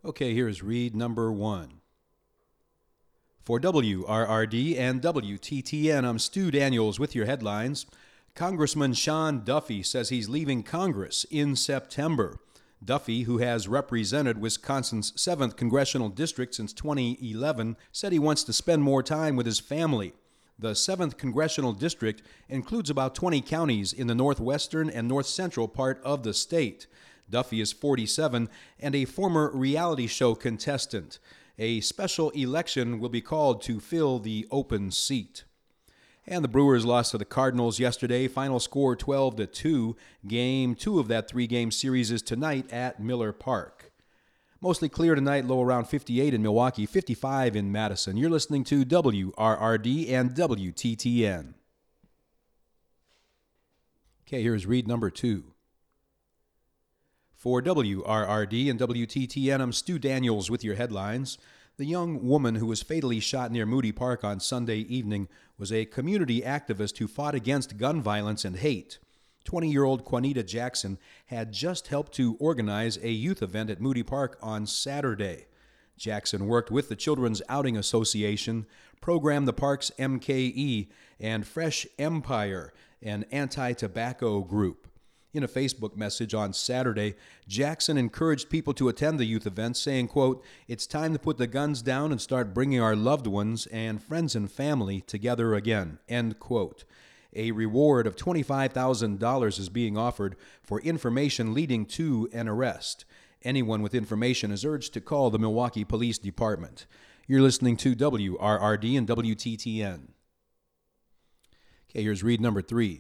Okay, here's read number 1. For WRRD and WTTN, I'm Stu Daniels with your headlines. Congressman Sean Duffy says he's leaving Congress in September. Duffy, who has represented Wisconsin's 7th Congressional District since 2011, said he wants to spend more time with his family. The 7th Congressional District includes about 20 counties in the northwestern and north-central part of the state. Duffy is 47 and a former reality show contestant. A special election will be called to fill the open seat. And the Brewers lost to the Cardinals yesterday. Final score 12-2. Game 2 of that 3-game series is tonight at Miller Park. Mostly clear tonight, low around 58 in Milwaukee, 55 in Madison. You're listening to WRRD and WTTN. Okay, here's read number 2. For WRRD and WTTN, I'm Stu Daniels with your headlines. The young woman who was fatally shot near Moody Park on Sunday evening was a community activist who fought against gun violence and hate. 20-year-old Quanita Jackson had just helped to organize a youth event at Moody Park on Saturday. Jackson worked with the Children's Outing Association, programmed the park's MKE, and Fresh Empire, an anti-tobacco group. In a Facebook message on Saturday, Jackson encouraged people to attend the youth event, saying, quote, "It's time to put the guns down and start bringing our loved ones and friends and family together again," end quote. A reward of $25,000 is being offered for information leading to an arrest. Anyone with information is urged to call the Milwaukee Police Department. You're listening to WRRD and WTTN. Okay, here's read number 3.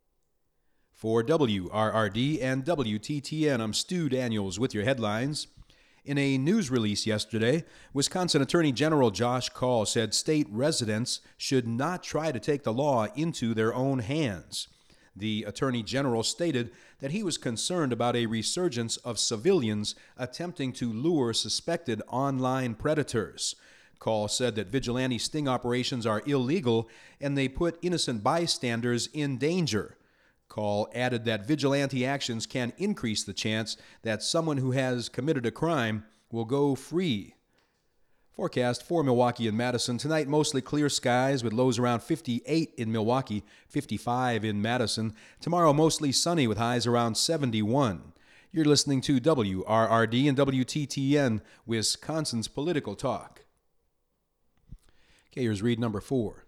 For WRRD and WTTN, I'm Stu Daniels with your headlines. In a news release yesterday, Wisconsin Attorney General Josh Kaul said state residents should not try to take the law into their own hands. The Attorney General stated that he was concerned about a resurgence of civilians attempting to lure suspected online predators. Kaul said that vigilante sting operations are illegal and they put innocent bystanders in danger. Kaul added that vigilante actions can increase the chance that someone who has committed a crime will go free. Forecast for Milwaukee and Madison. Tonight, mostly clear skies with lows around 58 in Milwaukee, 55 in Madison. Tomorrow, mostly sunny with highs around 71. You're listening to WRRD and WTTN, Wisconsin's Political Talk. Okay, here's read number 4.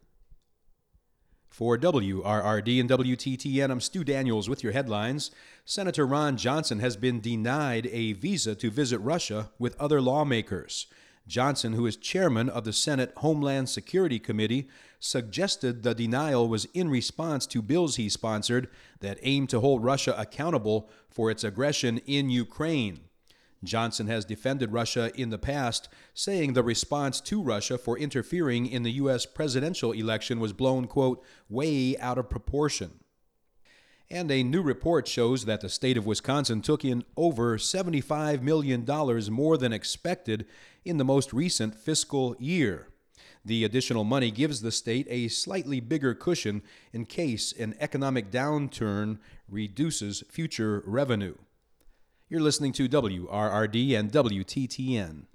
For WRRD and WTTN, I'm Stu Daniels with your headlines. Senator Ron Johnson has been denied a visa to visit Russia with other lawmakers. Johnson, who is chairman of the Senate Homeland Security Committee, suggested the denial was in response to bills he sponsored that aim to hold Russia accountable for its aggression in Ukraine. Johnson has defended Russia in the past, saying the response to Russia for interfering in the U.S. presidential election was blown, quote, way out of proportion. And a new report shows that the state of Wisconsin took in over $75 million more than expected in the most recent fiscal year. The additional money gives the state a slightly bigger cushion in case an economic downturn reduces future revenue. You're listening to WRRD and WTTN.